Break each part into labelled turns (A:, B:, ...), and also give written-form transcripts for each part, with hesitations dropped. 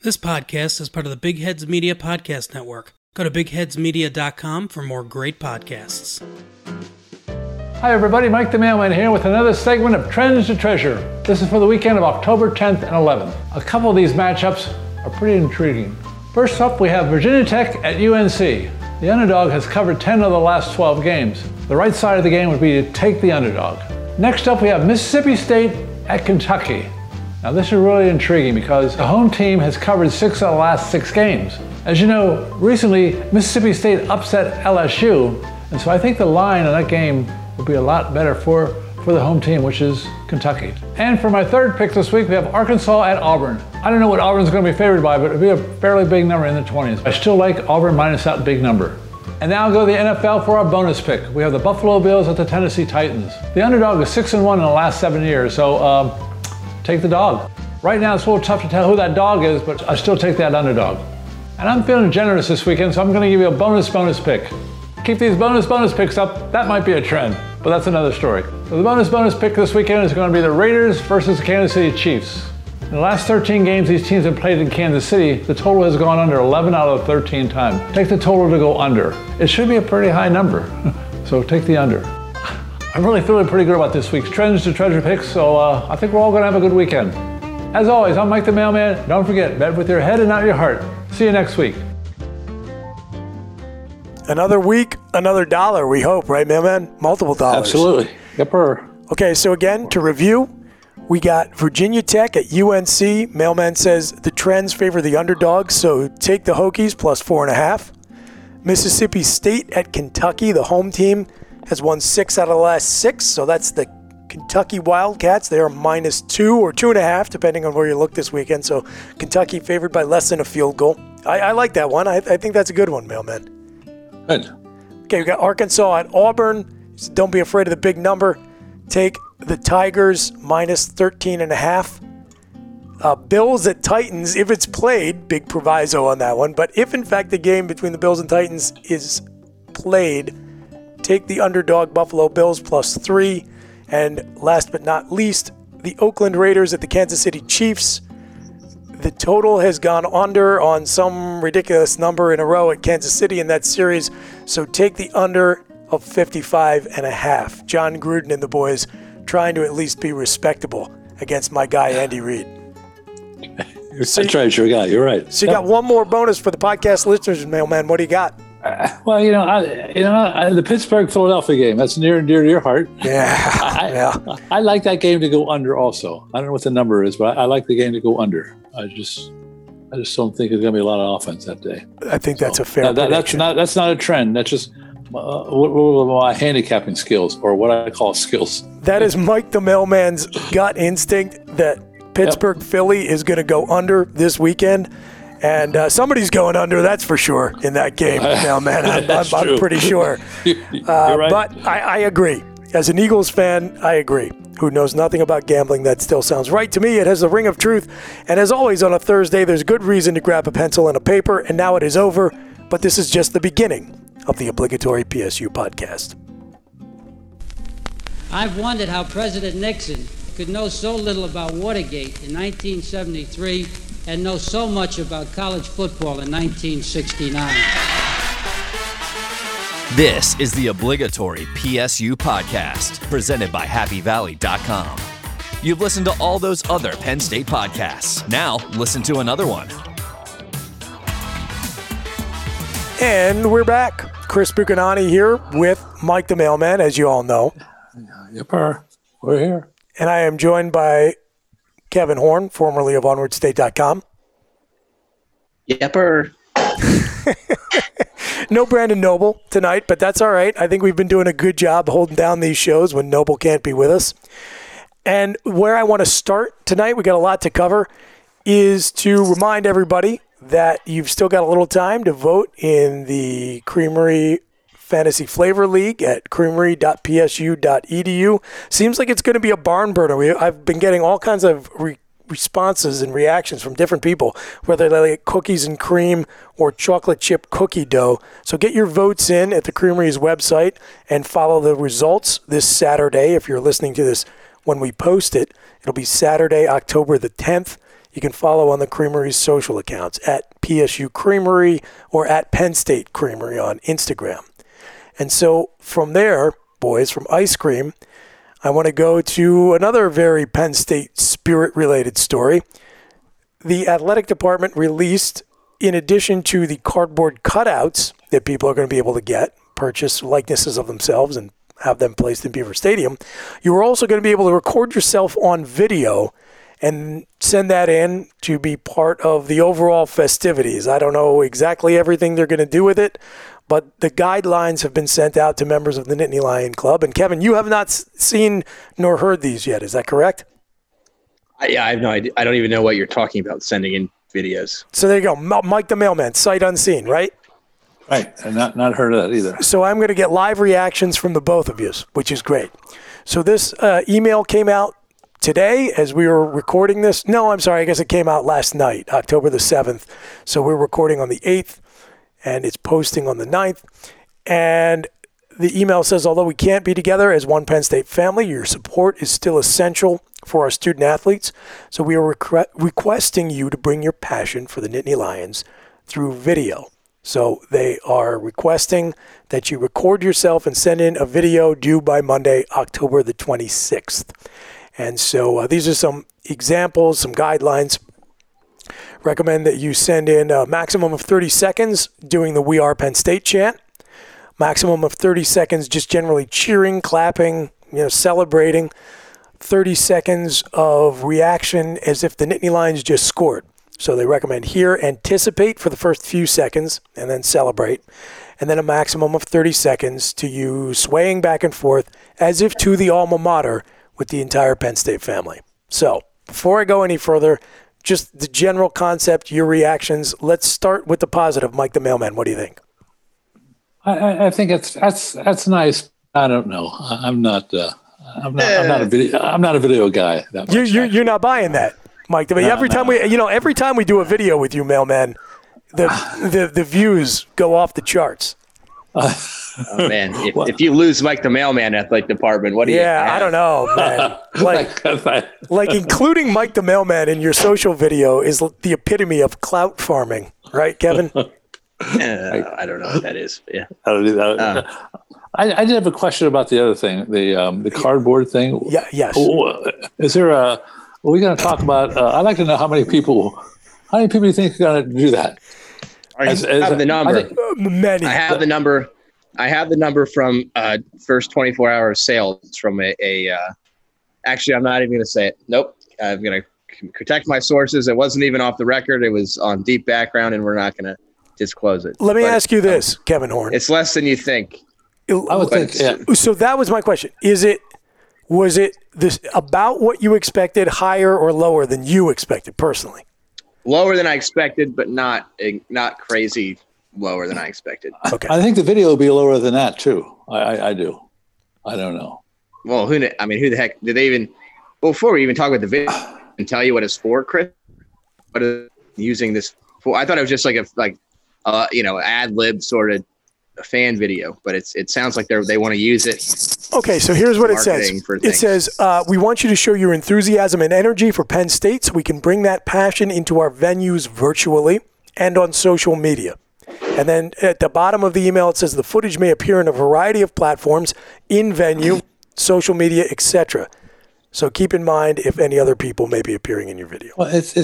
A: This podcast is part of the Big Heads Media Podcast Network. Go to bigheadsmedia.com for more great podcasts.
B: Hi everybody, Mike the Mailman here with another segment of Trends to Treasure. This is for the weekend of October 10th and 11th. A couple of these matchups are pretty intriguing. First up, we have Virginia Tech at UNC. The underdog has covered 10 of the last 12 games. The right side of the game would be to take the underdog. Next up, we have Mississippi State at Kentucky. Now this is really intriguing because the home team has covered 6 of the last 6 games. As you know, recently Mississippi State upset LSU, and so I think the line on that game will be a lot better for the home team, which is Kentucky. And for my third pick this week, we have Arkansas at Auburn. I don't know what Auburn's going to be favored by, but it'll be a fairly big number in the 20s. I still like Auburn minus that big number. And now I'll go to the NFL for our bonus pick. We have the Buffalo Bills at the Tennessee Titans. The underdog is 6-1 in the last 7 years, so take the dog. Right now it's a little tough to tell who that dog is, but I still take that underdog. And I'm feeling generous this weekend, so I'm going to give you a bonus pick. Keep these bonus picks up. That might be a trend, but that's another story. So the bonus pick this weekend is going to be the Raiders versus the Kansas City Chiefs. In the last 13 games these teams have played in Kansas City, the total has gone under 11 out of 13 times. Take the total to go under. It should be a pretty high number, so take the under. I'm really feeling pretty good about this week's Trends to Treasure picks, so I think we're all going to have a good weekend. As always, I'm Mike the Mailman. Don't forget, bet with your head and not your heart. See you next week.
C: Another week, another dollar, we hope, right, Mailman? Multiple dollars.
B: Absolutely. Yepper.
C: Okay, so again, to review, we got Virginia Tech at UNC. Mailman says the trends favor the underdogs, so take the Hokies plus 4.5. Mississippi State at Kentucky. The home team has won 6 out of the last 6, so that's the Kentucky Wildcats. They are minus 2 or 2.5, depending on where you look this weekend. So Kentucky favored by less than a field goal. I like that one. I think that's a good one, Mailman.
B: Good.
C: Okay, we got Arkansas at Auburn. So don't be afraid of the big number. Take the Tigers minus 13.5. Bills at Titans, if it's played, big proviso on that one. But if in fact the game between the Bills and Titans is played, take the underdog Buffalo Bills plus 3. And last but not least, the Oakland Raiders at the Kansas City Chiefs. The total has gone under on some ridiculous number in a row at Kansas City in that series, so take the under of 55.5. John Gruden and the boys trying to at least be respectable against my guy Andy Reid.
D: That's right, your guy. You're right.
C: So you got one more bonus for the podcast listeners, Mailman. What do you got?
B: Well, the Pittsburgh-Philadelphia game, that's near and dear to your heart.
C: Yeah.
B: I like that game to go under also. I don't know what the number is, but I like the game to go under. I just don't think there's going to be a lot of offense that day.
C: I think that's a fair prediction.
B: That's not a trend. That's just my handicapping skills, or what I call skills.
C: That is Mike the Mailman's gut instinct that Pittsburgh-Philly is going to go under this weekend. And somebody's going under, that's for sure, in that game. Now, man, I'm pretty sure.
B: You're right.
C: But I agree. As an Eagles fan, I agree. Who knows nothing about gambling, that still sounds right to me. It has the ring of truth. And as always on a Thursday, there's good reason to grab a pencil and a paper. And now it is over. But this is just the beginning of the obligatory PSU podcast.
E: I've wondered how President Nixon could know so little about Watergate in 1973 and know so much about college football in 1969.
F: This is the obligatory PSU podcast, presented by HappyValley.com. You've listened to all those other Penn State podcasts. Now, listen to another one.
C: And we're back. Chris Buchanani here with Mike the Mailman, as you all know.
B: Yepper. We're here.
C: And I am joined by Kevin Horn, formerly of OnwardState.com.
G: Yepper.
C: No Brandon Noble tonight, but that's all right. I think we've been doing a good job holding down these shows when Noble can't be with us. And where I want to start tonight, we got a lot to cover, is to remind everybody that you've still got a little time to vote in the Creamery Fantasy Flavor League at creamery.psu.edu. Seems like it's going to be a barn burner. I've been getting all kinds of responses and reactions from different people, whether they like cookies and cream or chocolate chip cookie dough. So get your votes in at the Creamery's website and follow the results this Saturday. If you're listening to this when we post it, it'll be Saturday, October the 10th. you can follow on the Creamery's social accounts at PSU Creamery or at Penn State Creamery on Instagram. And so from there, boys, from ice cream, I want to go to another very Penn State spirit-related story. The athletic department released, in addition to the cardboard cutouts that people are going to be able to purchase likenesses of themselves and have them placed in Beaver Stadium, you are also going to be able to record yourself on video and send that in to be part of the overall festivities. I don't know exactly everything they're going to do with it, but the guidelines have been sent out to members of the Nittany Lion Club. And Kevin, you have not seen nor heard these yet. Is that correct?
G: Yeah, I have no idea. I don't even know what you're talking about, sending in videos.
C: So there you go. Mike the Mailman, sight unseen, right?
B: Right. And not heard of that either.
C: So I'm going to get live reactions from the both of you, which is great. So this email came out today as we were recording this. No, I'm sorry. I guess it came out last night, October the 7th. So we're recording on the 8th, and it's posting on the 9th. And the email says, although we can't be together as one Penn State family, your support is still essential for our student athletes. So we are requesting you to bring your passion for the Nittany Lions through video. So they are requesting that you record yourself and send in a video due by Monday, October the 26th. And so these are some examples, some guidelines. Recommend that you send in a maximum of 30 seconds doing the We Are Penn State chant. Maximum of 30 seconds just generally cheering, clapping, celebrating. 30 seconds of reaction as if the Nittany Lions just scored. So they recommend here, anticipate for the first few seconds and then celebrate. And then a maximum of 30 seconds to you swaying back and forth as if to the alma mater with the entire Penn State family. So before I go any further, just the general concept, your reactions. Let's start with the positive. Mike the Mailman, what do you think?
B: I think that's nice. I don't know. I'm not a video guy.
C: You're not buying that, Mike. I mean, every time we do a video with you, Mailman, the views go off the charts.
G: Oh man, if you lose Mike the Mailman athletic department, what do you?
C: Yeah, I don't know, man. Like including Mike the Mailman in your social video is the epitome of clout farming, right, Kevin?
G: I don't know what that is. Yeah,
B: I don't do that. I did have a question about the other thing, the cardboard thing.
C: Yeah. Yes.
B: Is there are we going to talk about? I'd like to know how many people you think are going to do that?
G: I have the number.
C: Many.
G: I have the number. I have the number from first 24 hours sales from a actually, I'm not even going to say it. Nope. I'm going to protect my sources. It wasn't even off the record. It was on deep background, and we're not going to disclose it.
C: Let me ask you this, Kevin Horn.
G: It's less than you think.
B: I would think. Yeah.
C: So that was my question. Was it this about what you expected, higher or lower than you expected personally?
G: Lower than I expected, but not crazy lower than I expected.
C: Okay.
B: I think the video will be lower than that too. I do. I don't know.
G: Well, who the heck did they even? Well, before we even talk about the video and tell you what it's for, Chris, what is using this for? I thought it was just like ad lib sort of a fan video, but it sounds like they want to use it.
C: Okay, so here's what it says. It says, we want you to show your enthusiasm and energy for Penn State so we can bring that passion into our venues virtually and on social media. And then at the bottom of the email, it says the footage may appear in a variety of platforms, in venue, social media, etc. So keep in mind if any other people may be appearing in your video.
B: Well, it's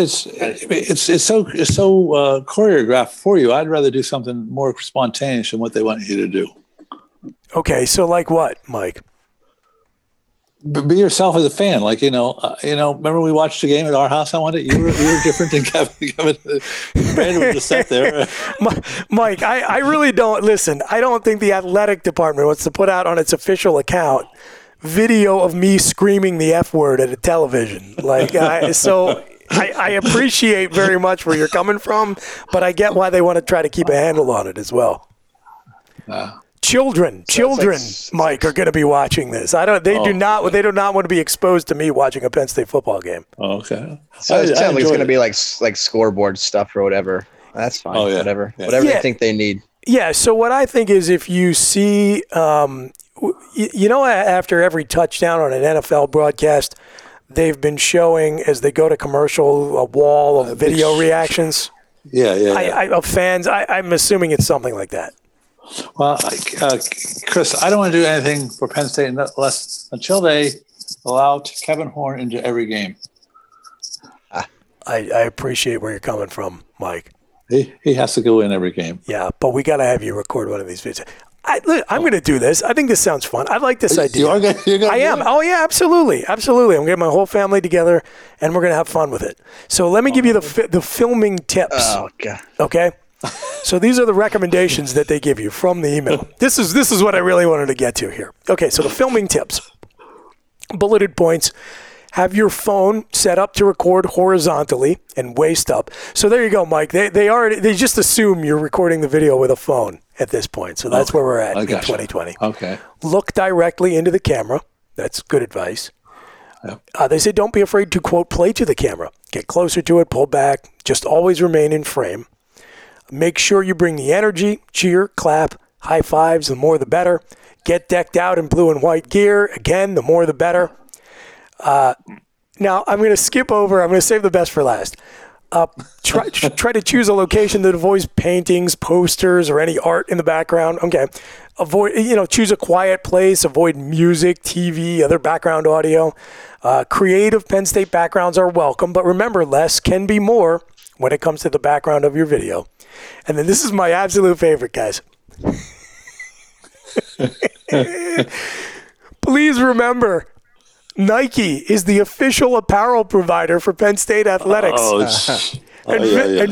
B: so choreographed for you. I'd rather do something more spontaneous than what they want you to do.
C: Okay, so like what, Mike?
B: Be yourself as a fan. Like remember we watched the game at our house? You were different than Kevin. Brandon would just sat there.
C: Mike, I really don't listen. I don't think the athletic department wants to put out on its official account video of me screaming the F word at a television. I appreciate very much where you're coming from, but I get why they want to try to keep a handle on it as well. Children, Mike, are going to be watching this. They do not want to be exposed to me watching a Penn State football game.
B: Oh, okay.
G: So it sounds like it's going to be like scoreboard stuff or whatever. That's fine. Oh, yeah. Whatever they think they need.
C: Yeah. So what I think is if you see, after every touchdown on an NFL broadcast, they've been showing as they go to commercial a wall of video reactions.
D: Yeah.
C: Of fans. I'm assuming it's something like that.
B: Well, Chris, I don't want to do anything for Penn State until they allow Kevin Horn into every game.
C: I appreciate where you're coming from, Mike.
B: He has to go in every game.
C: Yeah, but we got to have you record one of these videos. I'm going to do this. I think this sounds fun. I like this idea.
B: You're gonna
C: I am. Oh, yeah, absolutely. Absolutely. I'm getting my whole family together, and we're going to have fun with it. So let me give you the filming tips.
G: Oh, God.
C: Okay? So these are the recommendations that they give you from the email. This is what I really wanted to get to here. Okay, so the filming tips. Bulleted points. Have your phone set up to record horizontally and waist up. So there you go, Mike. They just assume you're recording the video with a phone at this point. So that's where we're at in 2020.
B: Okay.
C: Look directly into the camera. That's good advice. Yep. They say don't be afraid to, quote, play to the camera. Get closer to it, pull back. Just always remain in frame. Make sure you bring the energy, cheer, clap, high fives, the more the better. Get decked out in blue and white gear. Again, the more the better. Now, I'm going to skip over. I'm going to save the best for last. Try to choose a location that avoids paintings, posters, or any art in the background. Okay. Choose a quiet place. Avoid music, TV, other background audio. Creative Penn State backgrounds are welcome, but remember, less can be more when it comes to the background of your video. And then this is my absolute favorite, guys. Please remember, Nike is the official apparel provider for Penn State athletics.
D: Here we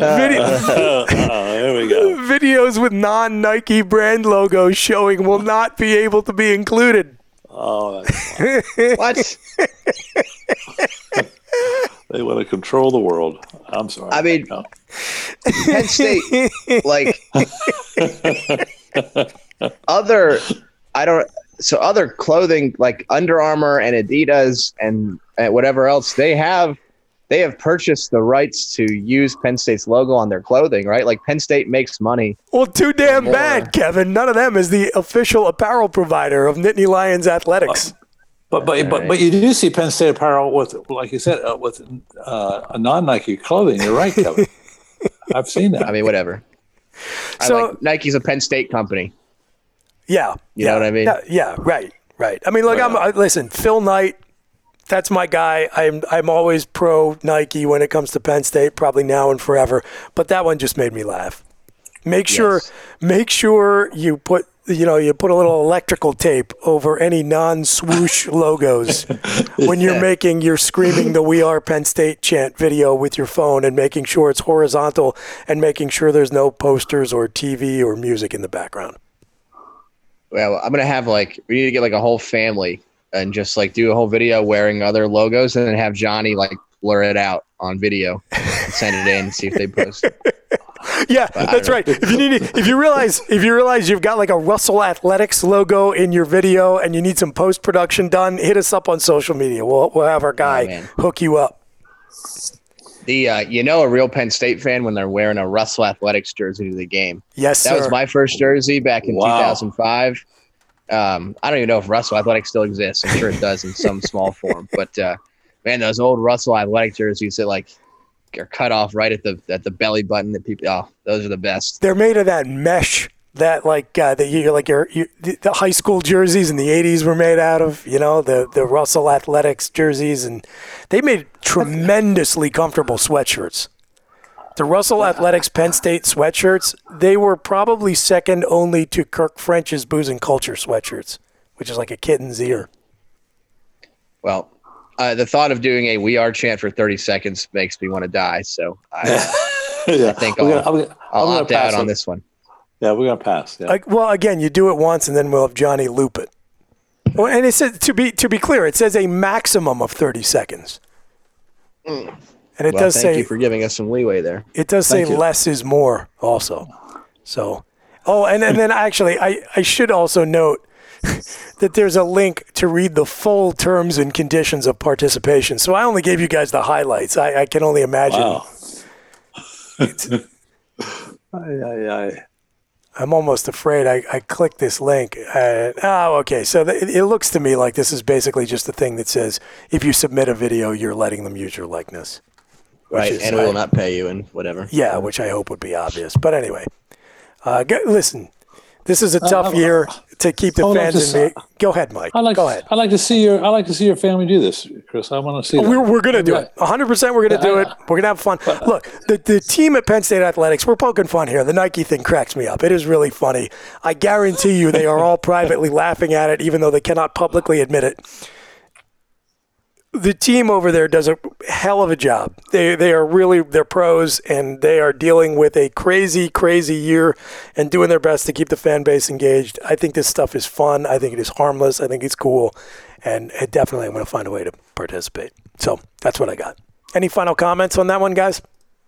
D: go.
C: Videos with non-Nike brand logos showing will not be able to be included.
D: Oh,
G: What?
D: they want to control the world. I'm sorry.
G: I mean, Penn State, like other clothing like Under Armour and Adidas and whatever else, they have purchased the rights to use Penn State's logo on their clothing, right? Like Penn State makes money.
C: Well, too damn bad, Kevin. None of them is the official apparel provider of Nittany Lions athletics.
B: But you do see Penn State apparel with, like you said, with a non-Nike clothing. You're right, Kevin. I've seen that.
G: I mean, whatever. Nike's a Penn State company.
C: Yeah.
G: You know what I mean?
C: Yeah, right. I mean, look, listen, Phil Knight, that's my guy. I'm always pro Nike when it comes to Penn State, probably now and forever. But that one just made me laugh. Make sure you put a little electrical tape over any non-swoosh logos when you're screaming the "We Are Penn State" chant video with your phone, and making sure it's horizontal and making sure there's no posters or TV or music in the background.
G: Well, I'm gonna have we need to get a whole family and just do a whole video wearing other logos, and then have Johnny blur it out on video and send it in and see if they post it.
C: Yeah, that's right. If you realize you've got a Russell Athletics logo in your video and you need some post production done, hit us up on social media. We'll have our guy hook you up. A real Penn State fan when they're wearing a Russell Athletics jersey to the game. Yes, sir.
G: That was my first jersey back in 2005. I don't even know if Russell Athletics still exists. I'm sure it does in some small form. But man, those old Russell Athletic jerseys that are cut off right at the belly button that people. Oh, those are the best. They're made of that mesh that the high school jerseys in the 80s were made out of. The Russell Athletics jerseys, and they made tremendously comfortable sweatshirts. The Russell Athletics Penn State sweatshirts, they were probably second only to Kirk French's Booze and Culture sweatshirts, which is like a kitten's ear. Well, the thought of doing a "We Are" chant for 30 seconds makes me want to die. So I think I'll opt out on this one.
B: Yeah, we're going to pass. Yeah.
C: Again, you do it once, and then we'll have Johnny loop it. Well, and it says, to be clear, it says a maximum of 30 seconds. And it does say, thank you for giving us some leeway there. It does say less is more also. So, and then actually, I should also note that there's a link to read the full terms and conditions of participation. So I only gave you guys the highlights. I can only imagine.
B: Wow.
C: I'm almost afraid I clicked this link. Okay. So it looks to me like this is basically just a thing that says if you submit a video, you're letting them use your likeness.
H: Right, and we will not pay you and whatever.
C: Yeah, which I hope would be obvious. But anyway, listen, this is a tough year to keep the fans in me. Go ahead, Mike. Go ahead.
B: I like to see your family do this, Chris. I want to see that.
C: We're going to do it. 100% we're going to do it. We're going to have fun. Look, the team at Penn State Athletics, we're poking fun here. The Nike thing cracks me up. It is really funny. I guarantee you they are all privately laughing at it, even though they cannot publicly admit it. The team over there does a hell of a job. They're pros, and they are dealing with a crazy, crazy year and doing their best to keep the fan base engaged. I think this stuff is fun. I think it is harmless. I think it's cool. And definitely I'm going to find a way to participate. So that's what I got. Any final comments on that one, guys?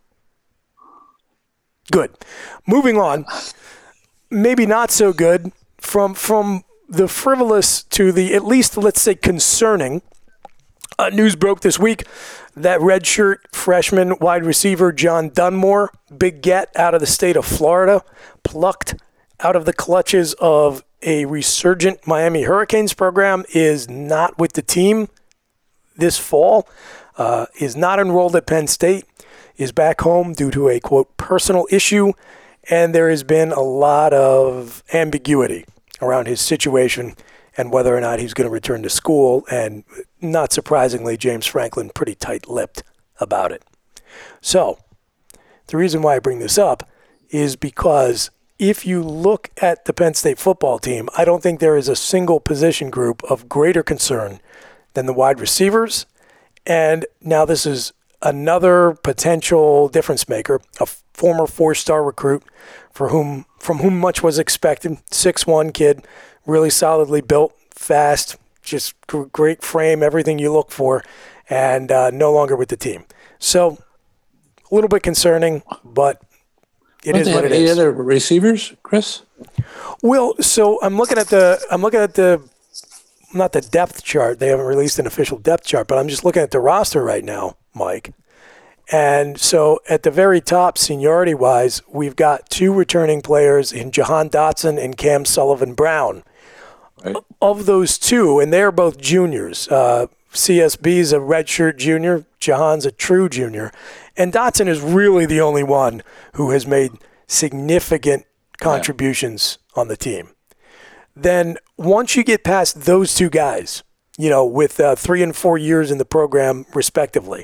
C: Good. Moving on. Maybe not so good. From the frivolous to the, at least, let's say, concerning. News broke this week that redshirt freshman wide receiver John Dunmore, big get out of the state of Florida, plucked out of the clutches of a resurgent Miami Hurricanes program, is not with the team this fall, is not enrolled at Penn State, is back home due to a, quote, personal issue, and there has been a lot of ambiguity around his situation and whether or not he's going to return to school, and not surprisingly, James Franklin pretty tight-lipped about it. So, the reason why I bring this up is because if you look at the Penn State football team, I don't think there is a single position group of greater concern than the wide receivers, and now this is another potential difference maker, a former 4-star recruit from whom much was expected, 6'1" kid, really solidly built, fast, just great frame, everything you look for, and no longer with the team. So, a little bit concerning, but it is what it is.
B: Any other receivers, Chris?
C: Well, so I'm looking at the not the depth chart. They haven't released an official depth chart, but I'm just looking at the roster right now, Mike. And so at the very top, seniority-wise, we've got 2 returning players in Jahan Dotson and Cam Sullivan-Brown. Right. Of those 2, and they're both juniors. CSB's a redshirt junior. Jahan's a true junior. And Dotson is really the only one who has made significant contributions on the team. Then once you get past those 2 guys, with 3 and 4 years in the program respectively,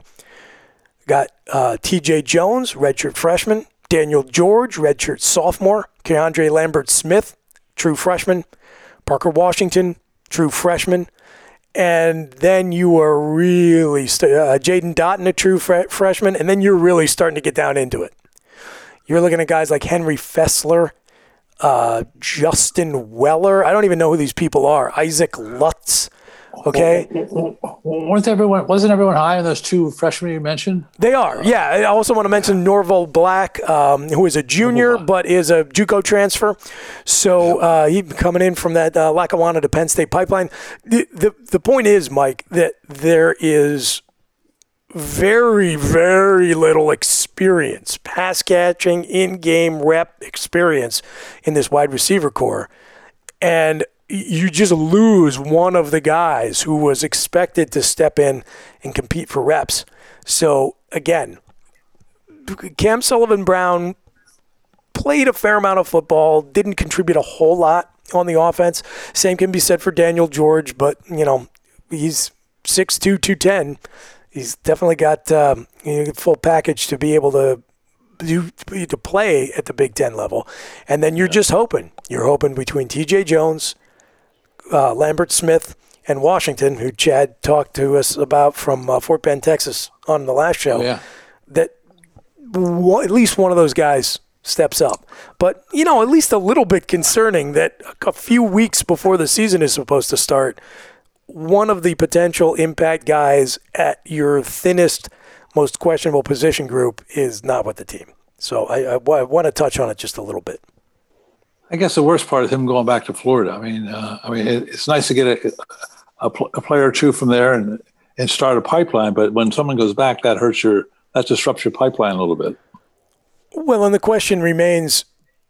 C: got TJ Jones, redshirt freshman, Daniel George, redshirt sophomore, Keandre Lambert-Smith, true freshman, Parker Washington, true freshman, and then you are really Jaden Dotton, a true freshman, and then you're really starting to get down into it. You're looking at guys like Henry Fessler, Justin Weller. I don't even know who these people are. Isaac Lutz. Okay.
B: Wasn't everyone high on those 2 freshmen you mentioned?
C: They are. Yeah. I also want to mention Norval Black, who is a junior but is a JUCO transfer. So he coming in from that Lackawanna to Penn State pipeline. The point is, Mike, that there is very, very little experience, pass catching, in-game rep experience in this wide receiver core. And you just lose one of the guys who was expected to step in and compete for reps. So, again, Cam Sullivan-Brown played a fair amount of football, didn't contribute a whole lot on the offense. Same can be said for Daniel George, but, he's 6'2", 210. He's definitely got full package to be able to play at the Big Ten level. And then you're just hoping. You're hoping between TJ Jones, Lambert-Smith, and Washington, who Chad talked to us about from Fort Bend, Texas on the last show, that at least one of those guys steps up. But, at least a little bit concerning that a few weeks before the season is supposed to start, one of the potential impact guys at your thinnest, most questionable position group is not with the team. So I want to touch on it just a little bit.
B: I guess the worst part is him going back to Florida. I mean, it's nice to get a player or 2 from there and start a pipeline, but when someone goes back, that disrupts your pipeline a little bit.
C: Well, and the question remains,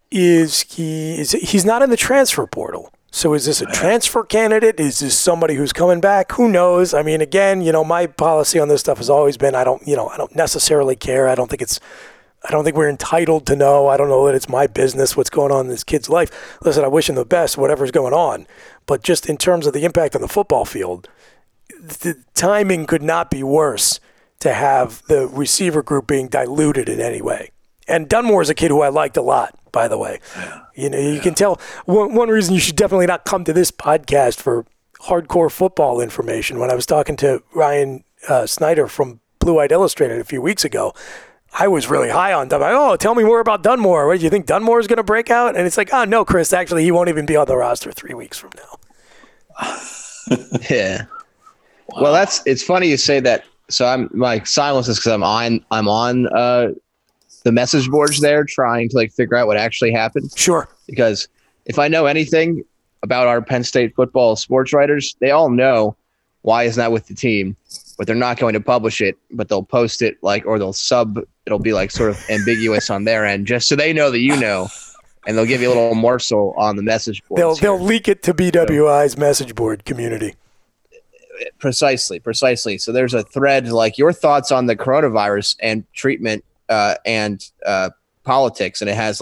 C: he's not in the transfer portal. So is this a transfer candidate? Is this somebody who's coming back? Who knows? I mean, again, my policy on this stuff has always been I don't necessarily care. I don't think we're entitled to know. I don't know that it's my business what's going on in this kid's life. Listen, I wish him the best, whatever's going on. But just in terms of the impact on the football field, the timing could not be worse to have the receiver group being diluted in any way. And Dunmore is a kid who I liked a lot, by the way. You can tell one reason you should definitely not come to this podcast for hardcore football information. When I was talking to Ryan Snyder from Blue Eyed Illustrated a few weeks ago, I was really high on Dunmore. Oh, tell me more about Dunmore. What, do you think Dunmore is going to break out? And it's like, oh, no, Chris, actually, he won't even be on the roster 3 weeks from now.
G: Yeah. Wow. Well, it's funny you say that. So my silence is because I'm on the message boards there trying to figure out what actually happened.
C: Sure.
G: Because if I know anything about our Penn State football sports writers, they all know why he's not with the team, but they're not going to publish it, but they'll post it or they'll it'll be sort of ambiguous on their end, just so they know that and they'll give you a little morsel on the message board.
C: They'll leak it to BWI's message board community.
G: Precisely. So there's a thread your thoughts on the coronavirus and treatment and politics, and it has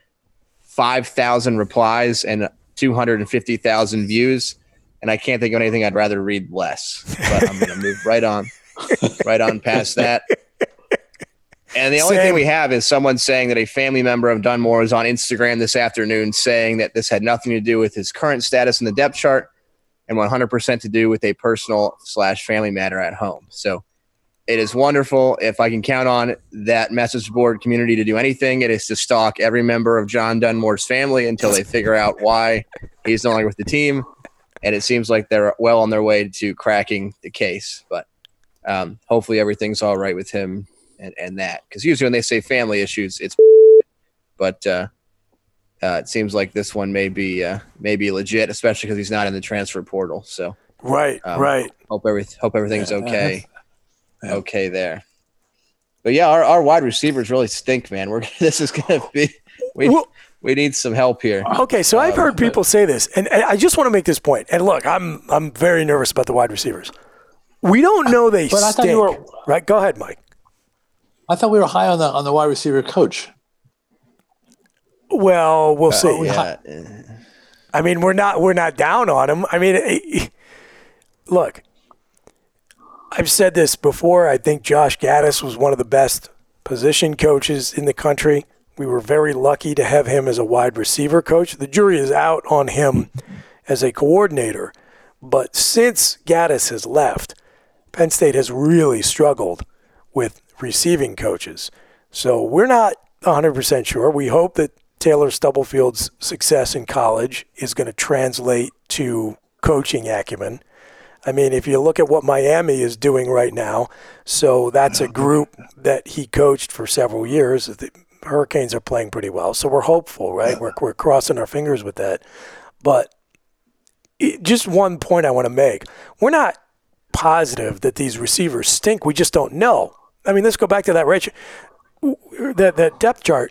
G: 5,000 replies and 250,000 views, and I can't think of anything I'd rather read less. But I'm going to move right on past that. And the only thing we have is someone saying that a family member of Dunmore was on Instagram this afternoon saying that this had nothing to do with his current status in the depth chart and 100% to do with a personal/family matter at home. So it is wonderful. If I can count on that message board community to do anything, it is to stalk every member of John Dunmore's family until they figure out why he's no longer with the team. And it seems like they're well on their way to cracking the case. But hopefully everything's all right with him and that. Because usually when they say family issues, it's – but it seems like this one may be legit, especially because he's not in the transfer portal. So
C: right.
G: Hope everything's okay. Okay there. But yeah, our wide receivers really stink, man. This is going to be we need some help here.
C: Okay, so I've heard people say this, and I just want to make this point. And look, I'm very nervous about the wide receivers. We don't know they stink. Right? Go ahead, Mike.
B: I thought we were high on the wide receiver coach.
C: Well, we'll see.
G: Yeah.
C: I mean, we're not down on him. I mean, look, I've said this before. I think Josh Gaddis was one of the best position coaches in the country. We were very lucky to have him as a wide receiver coach. The jury is out on him as a coordinator. But since Gaddis has left, Penn State has really struggled with receiving coaches. So we're not 100% sure. We hope that Taylor Stubblefield's success in college is going to translate to coaching acumen. I mean, if you look at what Miami is doing right now, so that's a group that he coached for several years. The Hurricanes are playing pretty well, so we're hopeful, right? We're crossing our fingers with that. But just one point I want to make. We're not positive that these receivers stink. We just don't know. I mean, let's go back to that depth chart.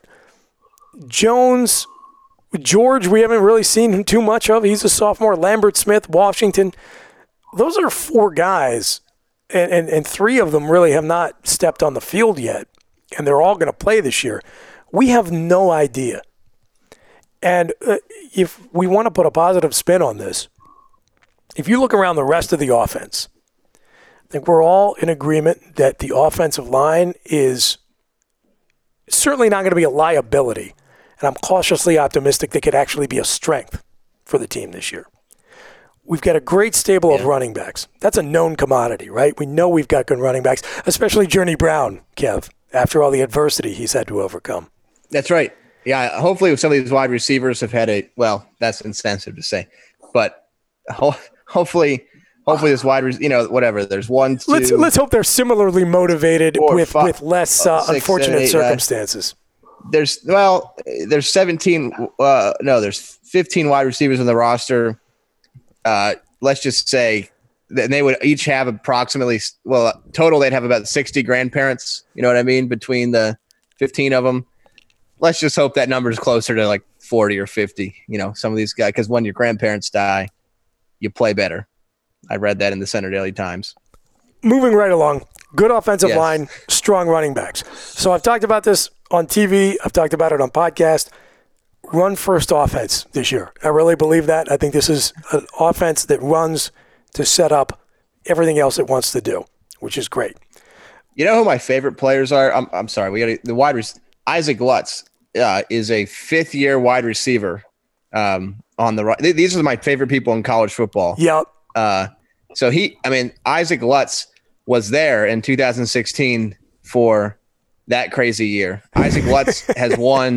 C: Jones, George, we haven't really seen him too much of. He's a sophomore. Lambert Smith, Washington. Those are four guys, and three of them really have not stepped on the field yet, and they're all going to play this year. We have no idea. And if we want to put a positive spin on this, if you look around the rest of the offense, I think we're all in agreement that the offensive line is certainly not going to be a liability, and I'm cautiously optimistic they could actually be a strength for the team this year. We've got a great stable of running backs. That's a known commodity, right? We know we've got good running backs, especially Journey Brown, Kev, after all the adversity he's had to overcome.
G: That's right. Yeah, hopefully some of these wide receivers have had that's insensitive to say, but hopefully this wide whatever. There's 1, 2.
C: Let's hope they're similarly motivated 4, with less 6, unfortunate 7, 8, circumstances.
G: There's 17. There's 15 wide receivers on the roster. Let's just say that they would each have approximately, total they'd have about 60 grandparents. You know what I mean? Between the 15 of them. let's just hope that number is closer to like 40 or 50. Some of these guys, because when your grandparents die, you play better. I read that in the Center Daily Times.
C: Moving right along, good offensive line, strong running backs. So I've talked about this on TV. I've talked about it on podcast. Run first offense this year. I really believe that. I think this is an offense that runs to set up everything else it wants to do, which is great.
G: You know who my favorite players are? I'm sorry. We got the wide receiver. Isaac Lutz is a fifth-year wide receiver on the right. These are my favorite people in college football.
C: Yep.
G: So Isaac Lutz was there in 2016 for that crazy year. Isaac Lutz has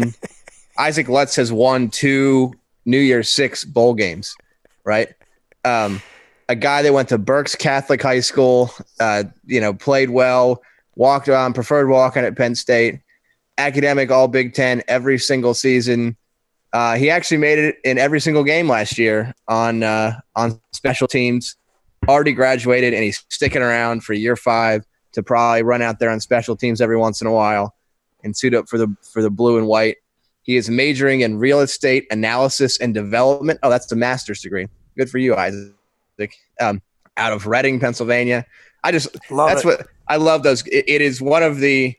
G: won 2 New Year's Six bowl games, right? A guy that went to Berks Catholic High School, played well, walked on, preferred walk-on at Penn State, academic all Big Ten every single season. He actually made it in every single game last year on special teams. Already graduated, and he's sticking around for year 5 to probably run out there on special teams every once in a while and suit up for the blue and white. He is majoring in real estate analysis and development. Oh, that's the master's degree. Good for you, Isaac. Out of Reading, Pennsylvania. I love those. It is one of the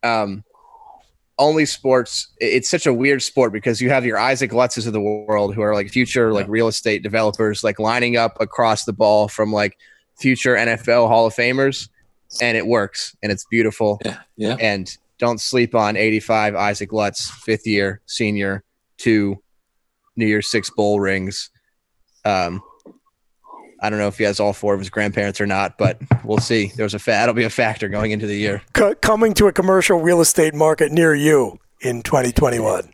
G: only sports. It's such a weird sport because you have your Isaac Lutzes of the world who are like future like real estate developers, like lining up across the ball from like future NFL Hall of Famers, and it works and it's beautiful.
D: Yeah.
G: And don't sleep on 85 Isaac Lutz, 5th year senior, 2 New Year's Six bowl rings. I don't know if he has all 4 of his grandparents or not, but we'll see. That'll be a factor going into the year.
C: Coming to a commercial real estate market near you in 2021.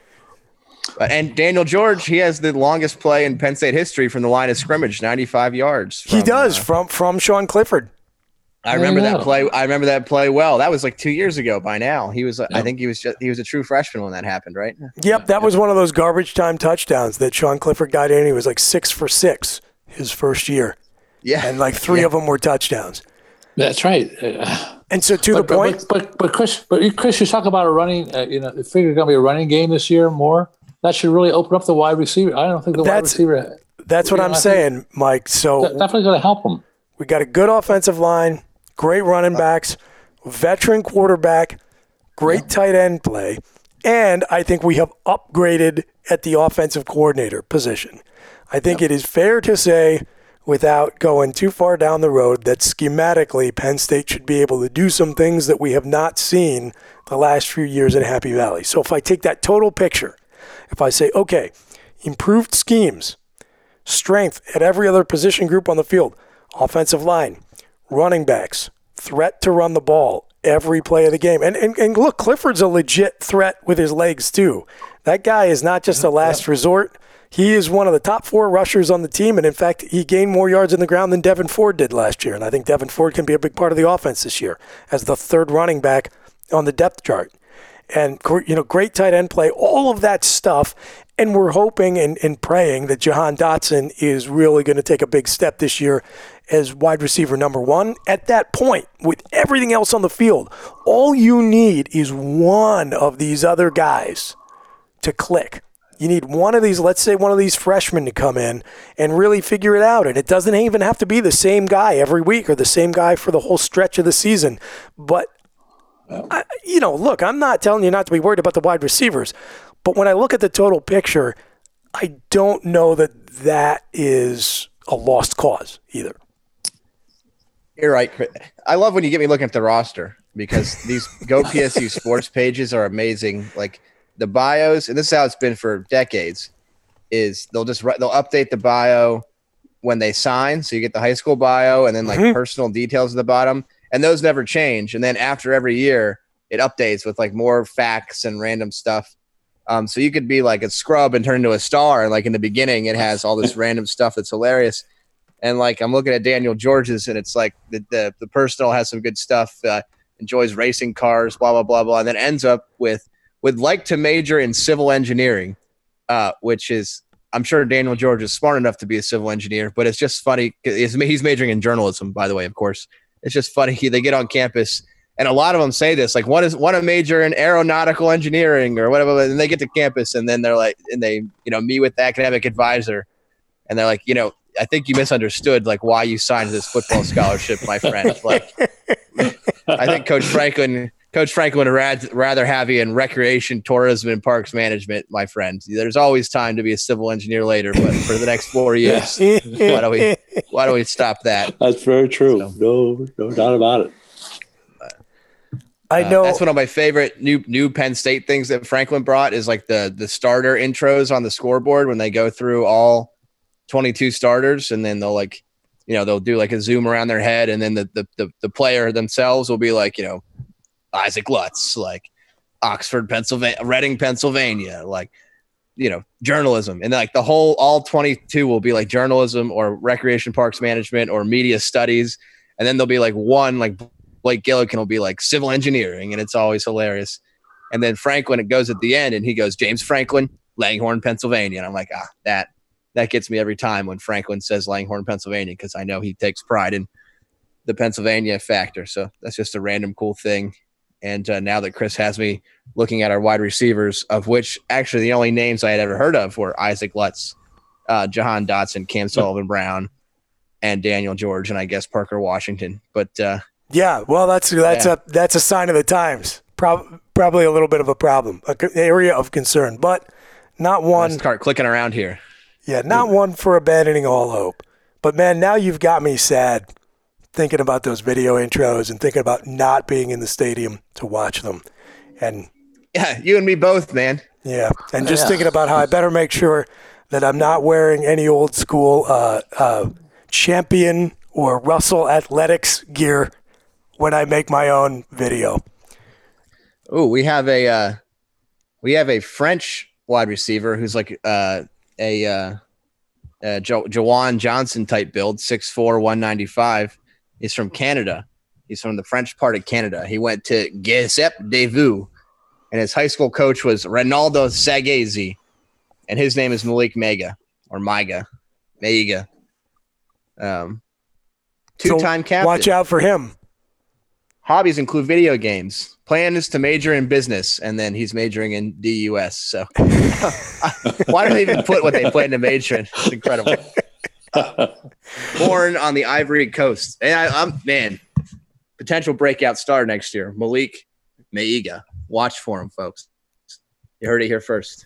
G: And Daniel George, he has the longest play in Penn State history from the line of scrimmage, 95 yards.
C: He does from Sean Clifford.
G: I remember that play. I remember that play well. That was like 2 years ago by now. He was. I think he was a true freshman when that happened, right?
C: Yep, that was one of those garbage time touchdowns that Sean Clifford got in. He was like 6 for 6 his first year. Yeah, and like 3 of them were touchdowns.
B: That's right.
C: And so the point.
B: But Chris, you talk about a running. You figure going to be a running game this year more. That should really open up the wide receiver. I don't think the wide receiver.
C: That's what I'm saying, Mike. So
B: definitely going to help them.
C: We got a good offensive line. Great running backs, veteran quarterback, great tight end play, and I think we have upgraded at the offensive coordinator position. I think it is fair to say, without going too far down the road, that schematically Penn State should be able to do some things that we have not seen the last few years in Happy Valley. So if I take that total picture, if I say, okay, improved schemes, strength at every other position group on the field, offensive line, running backs, threat to run the ball every play of the game. And look, Clifford's a legit threat with his legs too. That guy is not just a last resort. He is one of the top 4 rushers on the team, and in fact, he gained more yards in the ground than Devin Ford did last year. And I think Devin Ford can be a big part of the offense this year as the 3rd running back on the depth chart. And great tight end play, all of that stuff. And we're hoping and praying that Jahan Dotson is really going to take a big step this year as wide receiver number 1. At that point, with everything else on the field, all you need is one of these other guys to click. You need one of these, let's say one of these freshmen to come in and really figure it out. And it doesn't even have to be the same guy every week or the same guy for the whole stretch of the season. But, look, I'm not telling you not to be worried about the wide receivers. But when I look at the total picture, I don't know that is a lost cause either.
G: You're right. I love when you get me looking at the roster because these Go PSU sports pages are amazing. Like the bios, and this is how it's been for decades, is they'll update the bio when they sign. So you get the high school bio and then like personal details at the bottom, and those never change. And then after every year, it updates with like more facts and random stuff. So you could be like a scrub and turn into a star. And like in the beginning, it has all this random stuff that's hilarious. And like I'm looking at Daniel George's, and it's like the personal has some good stuff. Enjoys racing cars, blah blah blah blah, and then ends up with like to major in civil engineering, which is I'm sure Daniel George is smart enough to be a civil engineer, but it's just funny. He's majoring in journalism, by the way, of course. It's just funny. They get on campus And a lot of them say this, like, want a major in aeronautical engineering or whatever. And they get to campus and then they're like, and they, meet with the academic advisor. And they're like, I think you misunderstood, like, why you signed this football scholarship, my friend. Like, I think Coach Franklin would rather have you in recreation, tourism, and parks management, my friend. There's always time to be a civil engineer later, but for the next 4 years, why do we stop that?
D: That's very true. So, no doubt about it.
C: I know
G: that's one of my favorite new Penn State things that Franklin brought is like the starter intros on the scoreboard when they go through all 22 starters, and then they'll they'll do like a zoom around their head, and then the player themselves will be like, Isaac Lutz, like Oxford, Pennsylvania, Reading, Pennsylvania, like, journalism. And like all 22 will be like journalism or recreation parks management or media studies. And then there'll be like one, like Blake Gillikin will be like civil engineering, and it's always hilarious. And then Franklin, it goes at the end and he goes, James Franklin, Langhorne, Pennsylvania. And I'm like, that gets me every time when Franklin says Langhorne, Pennsylvania, because I know he takes pride in the Pennsylvania factor. So that's just a random cool thing. And now that Chris has me looking at our wide receivers, of which actually the only names I had ever heard of were Isaac Lutz, Jahan Dotson, Cam Sullivan-Brown, and Daniel George, and I guess Parker Washington. But
C: yeah, well, that's a sign of the times. Probably a little bit of a problem, an area of concern, but not one.
G: Let's start clicking around here.
C: Yeah, not one for abandoning all hope. But man, now you've got me sad thinking about those video intros and thinking about not being in the stadium to watch them. And
G: yeah, you and me both, man.
C: Yeah, and just thinking about how I better make sure that I'm not wearing any old school Champion or Russell Athletics gear when I make my own video.
G: Oh, we have a French wide receiver who's like a Jawan Johnson type build, 6'4", 195. He's from Canada. He's from the French part of Canada. He went to Giuseppe Devou, and his high school coach was Ronaldo Sagezi, and his name is Malik Maiga. Two-time captain.
C: Watch out for him.
G: Hobbies include video games. Plan is to major in business, and then he's majoring in DUS. So why do they even put what they plan to major in? It's incredible. Born on the Ivory Coast. And potential breakout star next year. Malik Maiga. Watch for him, folks. You heard it here first.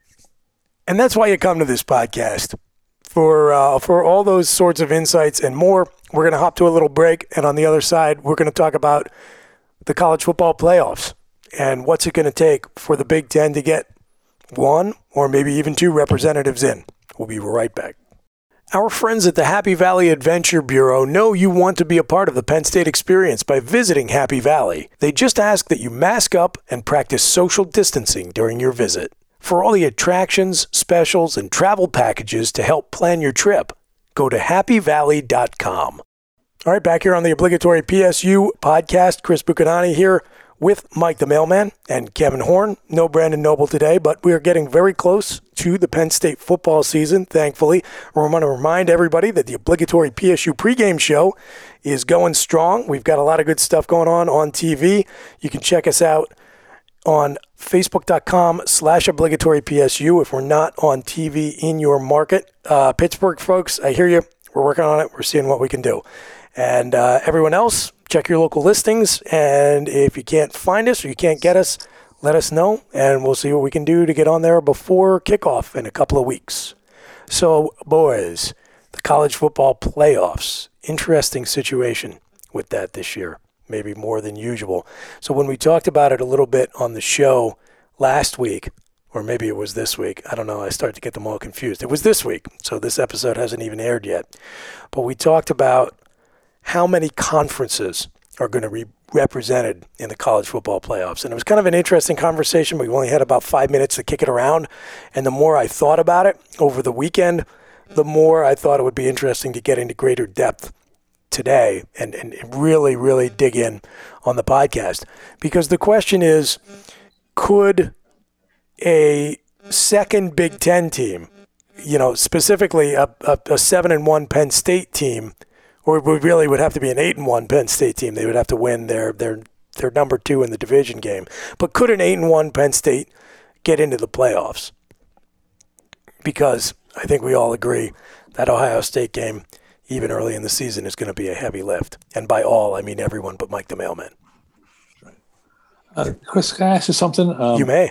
C: And that's why you come to this podcast. For all those sorts of insights and more, we're going to hop to a little break. And on the other side, we're going to talk about the college football playoffs and what's it going to take for the Big Ten to get one or maybe even two representatives in. We'll be right back. Our friends at the Happy Valley Adventure Bureau know you want to be a part of the Penn State experience by visiting Happy Valley. They just ask that you mask up and practice social distancing during your visit. For all the attractions, specials, and travel packages to help plan your trip, go to happyvalley.com. All right, back here on the obligatory PSU podcast, Chris Buchanani here with Mike the Mailman and Kevin Horn. No Brandon Noble today, but we are getting very close to the Penn State football season, thankfully. I want to remind everybody that the obligatory PSU pregame show is going strong. We've got a lot of good stuff going on TV. You can check us out on facebook.com/obligatory PSU if we're not on TV in your market. Pittsburgh folks, I hear you. We're working on it. We're seeing what we can do. And everyone else, check your local listings. And if you can't find us or you can't get us, let us know. And we'll see what we can do to get on there before kickoff in a couple of weeks. So, boys, the college football playoffs. Interesting situation with that this year. Maybe more than usual. So when we talked about it a little bit on the show last week, or maybe it was this week, I don't know, I start to get them all confused. It was this week, so this episode hasn't even aired yet. But we talked about how many conferences are going to be represented in the college football playoffs. And it was kind of an interesting conversation. We only had about 5 minutes to kick it around. And the more I thought about it over the weekend, the more I thought it would be interesting to get into greater depth today and really, really dig in on the podcast. Because the question is, could a second Big Ten team, specifically a 7-1 Penn State team, or it really would have to be an 8-1 Penn State team. They would have to win their They're number 2 in the division game. But could an 8-1 Penn State get into the playoffs? Because I think we all agree that Ohio State game, even early in the season, is going to be a heavy lift. And by all, I mean everyone but Mike the Mailman.
B: Chris, can I ask you something?
C: You may.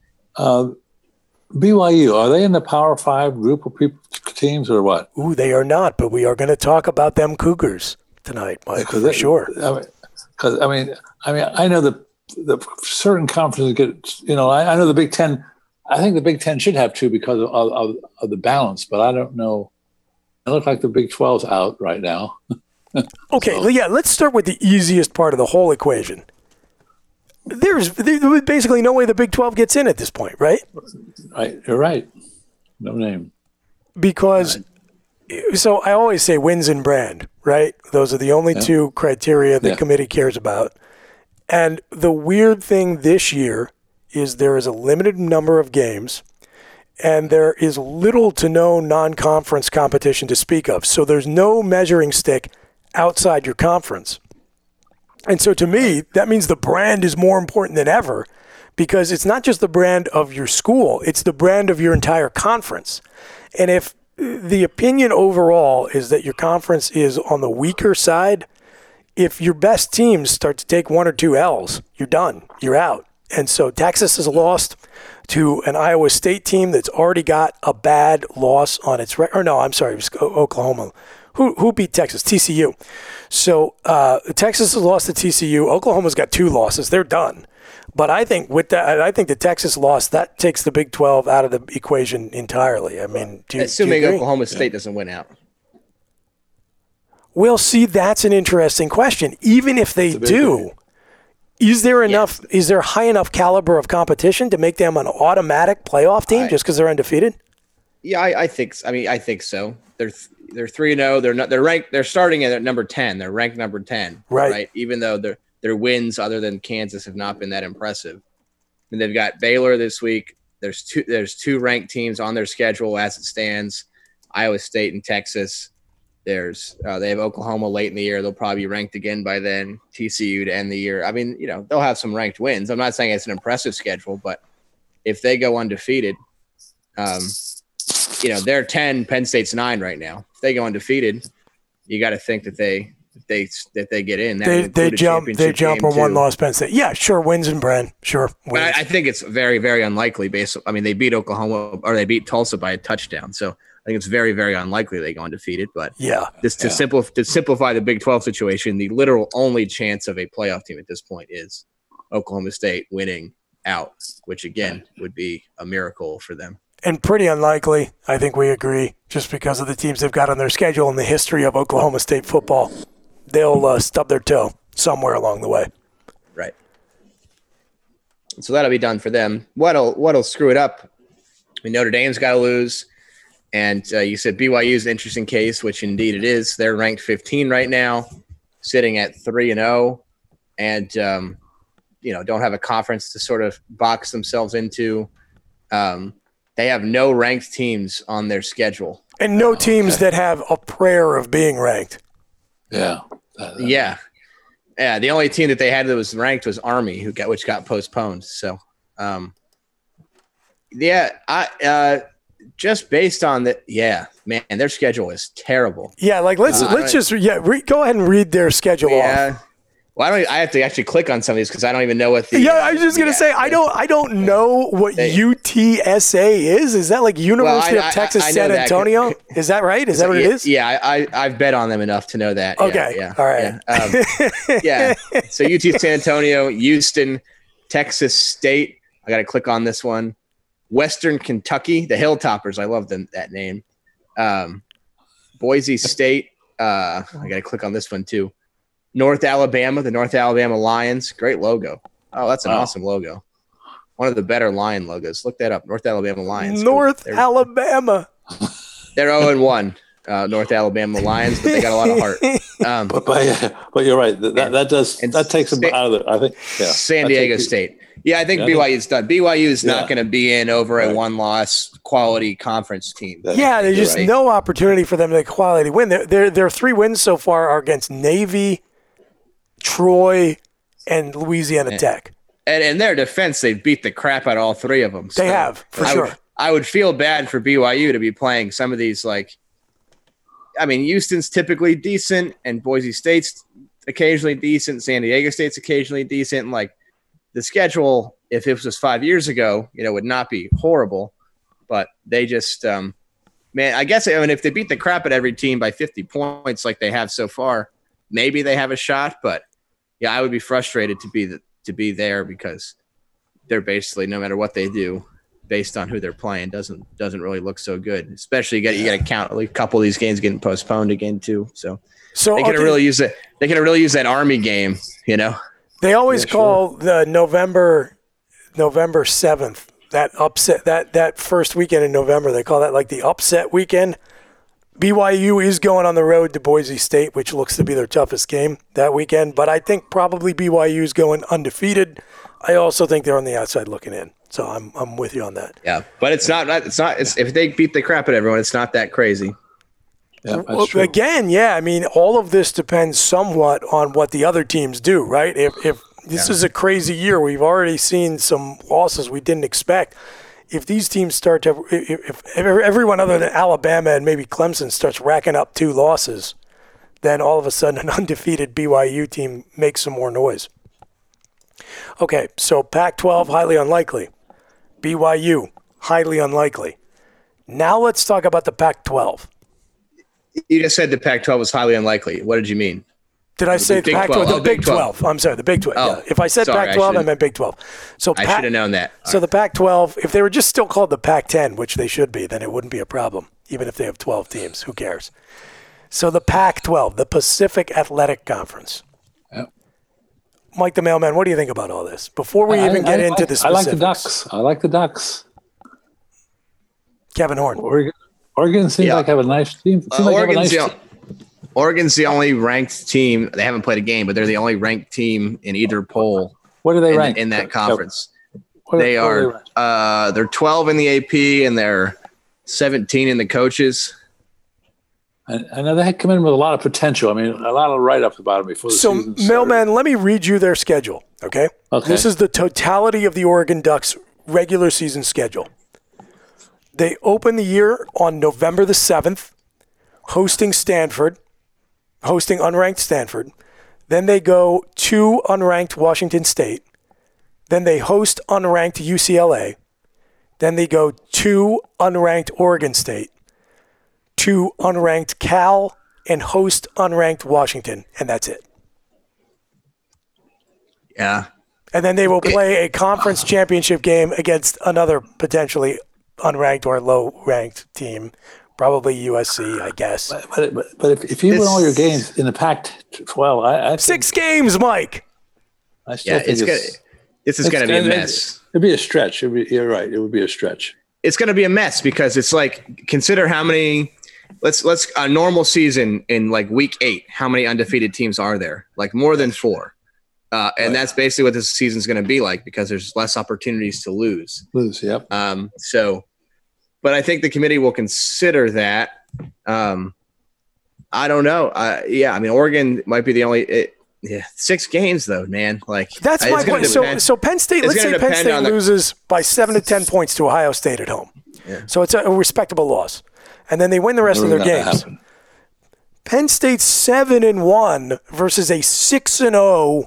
B: BYU, are they in the Power 5 group of teams or what?
C: Ooh, they are not, but we are going to talk about them Cougars tonight, Mike, for sure.
B: Because I know the certain conferences get, I know the Big Ten. I think the Big Ten should have 2 because of the balance, but I don't know. It looks like the Big 12's out right now.
C: Okay, so. Yeah, let's start with the easiest part of the whole equation. There's basically no way the Big 12 gets in at this point, right?
B: Right, you're right. No name.
C: Because, so I always say wins and brand, right? Those are the only 2 criteria the committee cares about. And the weird thing this year is there is a limited number of games, and there is little to no non-conference competition to speak of. So there's no measuring stick outside your conference. And so to me, that means the brand is more important than ever, because it's not just the brand of your school, it's the brand of your entire conference. And if the opinion overall is that your conference is on the weaker side, if your best teams start to take 1 or 2 L's, you're done. You're out. And so Texas has lost to an Iowa State team that's already got a bad loss on its record. Or no, I'm sorry, it was Oklahoma. Who beat Texas? TCU. So Texas has lost to TCU. Oklahoma's got 2 losses. They're done. But I think with that, I think the Texas loss, that takes the Big 12 out of the equation entirely. I mean,
G: assuming Oklahoma State doesn't win out.
C: Well, see, that's an interesting question. Even if they do, is there enough? Is there high enough caliber of competition to make them an automatic playoff team just because they're undefeated?
G: Yeah, I think. I think so. They're 3-0. They're not. They're ranked. They're starting at number 10. They're ranked number 10. Right. Even though their wins, other than Kansas, have not been that impressive. And they've got Baylor this week. There's 2 ranked teams on their schedule as it stands: Iowa State and Texas. They have Oklahoma late in the year. They'll probably be ranked again by then. TCU to end the year. I mean, they'll have some ranked wins. I'm not saying it's an impressive schedule, but if they go undefeated, they're 10. Penn State's 9 right now. If they go undefeated, you got to think that they get in.
C: They jump on 1-loss Penn State. Yeah, sure, wins and brand. Sure,
G: but I think it's very, very unlikely. They beat Oklahoma, or they beat Tulsa by a touchdown. So I think it's very, very unlikely they go undefeated. But to simplify the Big 12 situation, the literal only chance of a playoff team at this point is Oklahoma State winning out, which again would be a miracle for them.
C: And pretty unlikely, I think we agree, just because of the teams they've got on their schedule and the history of Oklahoma State football. They'll stub their toe somewhere along the way.
G: Right. So that'll be done for them. What'll screw it up? Notre Dame's got to lose. And you said BYU is an interesting case, which indeed it is. They're ranked 15 right now, sitting at 3-0, and don't have a conference to sort of box themselves into. They have no ranked teams on their schedule,
C: and no teams that have a prayer of being ranked.
B: Yeah.
G: The only team that they had that was ranked was Army, which got postponed. So, just based on that, their schedule is terrible.
C: Yeah, let's go ahead and read their schedule off.
G: Well, I have to actually click on some of these because I don't even know what the.
C: Yeah, I was just gonna say I don't know what UTSA is. Is that like University of Texas San Antonio? Is that right? Is that what it is?
G: Yeah, I've bet on them enough to know that.
C: Okay, all right.
G: So UT San Antonio, Houston, Texas State. I got to click on this one. Western Kentucky, the Hilltoppers. I love that name. Boise State. I got to click on this one too. North Alabama, the North Alabama Lions. Great logo. Oh, that's an awesome logo. One of the better Lion logos. Look that up. North Alabama Lions.
C: Alabama.
G: They're 0-1, North Alabama Lions, but they got a lot of heart.
B: But you're right. That takes them out of it. I think. Yeah.
G: San Diego State. Yeah, I think BYU is done. BYU is not going to be in over a 1-loss quality conference team.
C: There's just no opportunity for them to quality win. Their 3 wins so far are against Navy, Troy, and Louisiana Tech.
G: And in their defense, they've beat the crap out of all three of them.
C: They have, for sure.
G: I would feel bad for BYU to be playing some of these, Houston's typically decent, and Boise State's occasionally decent, San Diego State's occasionally decent. Like, the schedule, if it was just 5 years ago, would not be horrible. But they just, I guess if they beat the crap at every team by 50 points like they have so far, maybe they have a shot. But, yeah, I would be frustrated to be there because they're basically, no matter what they do, based on who they're playing, doesn't really look so good. Especially you got to count a couple of these games getting postponed again too. So they could really use it. They could really use that Army game.
C: They always call the November 7th that upset that first weekend in November. They call that like the upset weekend. BYU is going on the road to Boise State, which looks to be their toughest game that weekend. But I think probably BYU is going undefeated. I also think they're on the outside looking in. So I'm with you on that.
G: Yeah, but it's not. If they beat the crap at everyone, it's not that crazy.
D: Yeah, that's true.
C: Again, all of this depends somewhat on what the other teams do, right? If this is a crazy year, we've already seen some losses we didn't expect. If these teams start to, if everyone other than Alabama and maybe Clemson starts racking up 2 losses, then all of a sudden an undefeated BYU team makes some more noise. Okay, so Pac-12, highly unlikely. BYU, highly unlikely. Now let's talk about the Pac-12.
G: You just said the Pac-12 was highly unlikely. What did you mean?
C: Did I say the Pac-12? The Big 12. I'm sorry, the Big 12.
G: Oh,
C: yeah. If I said Pac-12, I meant Big 12. So
G: I should have known that.
C: So the Pac-12, if they were just still called the Pac-10, which they should be, then it wouldn't be a problem, even if they have 12 teams. Who cares? So the Pac-12, the Pacific Athletic Conference.
D: Yep.
C: Mike the Mailman, what do you think about all this? Before we even get into the specifics.
B: I like the Ducks.
C: Kevin Horn.
B: Oregon seems like have a nice team.
G: Oregon's the only ranked team. They haven't played a game, but they're the only ranked team in either poll.
B: What are they ranked
G: in that conference? They're 12 in the AP and they're 17 in the coaches.
B: I know they had come in with a lot of potential. I mean, a lot of write-ups about them before the season started.
C: Mailman, let me read you their schedule, okay? This is the totality of the Oregon Ducks regular season schedule. They open the year on November the 7th, hosting unranked Stanford. Then they go to unranked Washington State. Then they host unranked UCLA. Then they go to unranked Oregon State, to unranked Cal, and host unranked Washington, and that's it.
G: Yeah.
C: And then they will play a conference championship game against another potentially unranked or low-ranked team, probably USC, I guess.
B: But if you win all your games in the Pac-12, I
C: 6 games, Mike.
B: I still think
G: this is going to be a mess.
B: It'd be a stretch. You're right. It would be a stretch.
G: It's going to be a mess because it's like, consider how many. Let's a normal season in like week 8. How many undefeated teams are there? Like more than 4. And that's basically what this season's going to be like because there's less opportunities to lose.
B: Yep.
G: But I think the committee will consider that. I don't know. Oregon might be the only. 6 games though, man. Like
C: that's my point. So Penn State. Let's say Penn State loses by 7 to 10 points to Ohio State at home. Yeah. So it's a respectable loss, and then they win the rest of their games. Penn State's 7-1 versus a 6-0.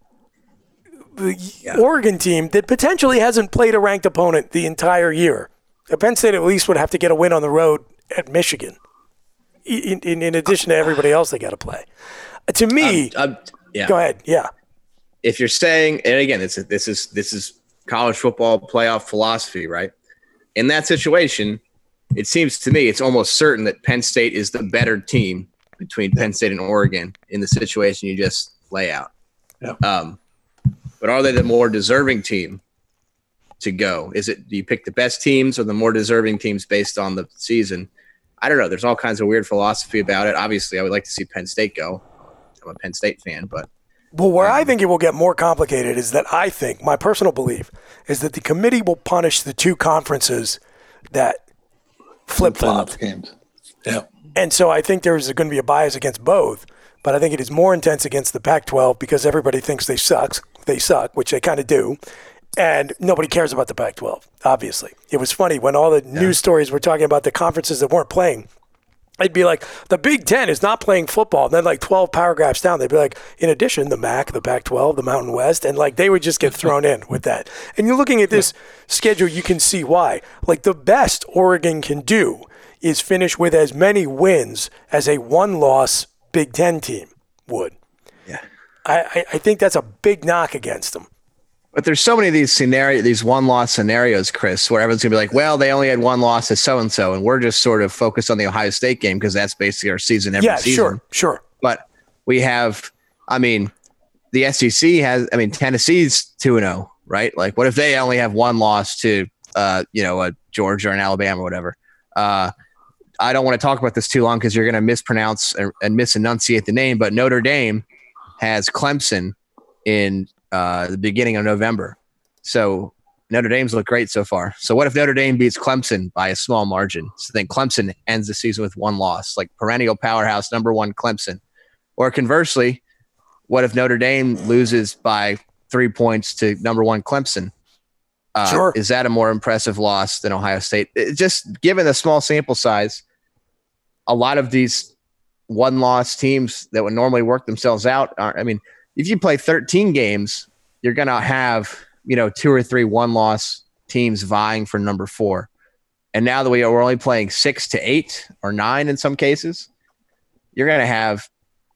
C: Oregon team that potentially hasn't played a ranked opponent the entire year. Penn State at least would have to get a win on the road at Michigan, in addition to everybody else they got to play. To me, go ahead. Yeah.
G: If you're saying, and again, this is college football playoff philosophy, right? In that situation, it seems to me it's almost certain that Penn State is the better team between Penn State and Oregon in the situation you just lay out. Yeah. But are they the more deserving team to go? Do you pick the best teams or the more deserving teams based on the season? I don't know. There's all kinds of weird philosophy about it. Obviously, I would like to see Penn State go. I'm a Penn State fan, but.
C: Well, where I think it will get more complicated is that I think, my personal belief, is that the committee will punish the 2 conferences that flip-flop
B: games. Yeah.
C: And so I think there's going to be a bias against both. but I think it is more intense against the Pac-12 because everybody thinks they suck, which they kind of do, and nobody cares about the Pac-12, obviously. It was funny when all the news stories were talking about the conferences that weren't playing. I'd be like, the Big Ten is not playing football. And then like 12 paragraphs down, they'd be like, in addition, the MAC, the Pac-12, the Mountain West. And like they would just get thrown in with that. And you're looking at this schedule, you can see why. Like the best Oregon can do is finish with as many wins as a one-loss Big Ten team would.
G: Yeah,
C: I think that's a big knock against them.
G: But there's so many of these one-loss scenarios, Chris, where everyone's going to be like, well, they only had one loss to so-and-so, and we're just sort of focused on the Ohio State game because that's basically our season every season.
C: Yeah, sure.
G: But we have, the SEC has, Tennessee's 2-0, right? Like, what if they only have one loss to, a Georgia or an Alabama or whatever? I don't want to talk about this too long because you're going to mispronounce and misenunciate the name, but Notre Dame has Clemson in the beginning of November. So Notre Dame's looked great so far. So what if Notre Dame beats Clemson by a small margin? So then Clemson ends the season with one loss, like perennial powerhouse number one Clemson. Or conversely, what if Notre Dame loses by 3 points to number one Clemson?
C: Sure.
G: Is that a more impressive loss than Ohio State? Just given the small sample size, a lot of these one-loss teams that would normally work themselves out if you play 13 games, you're going to have, 2 or 3 one-loss teams vying for number 4. And now that we're only playing 6 to 8 or 9 in some cases, you're going to have,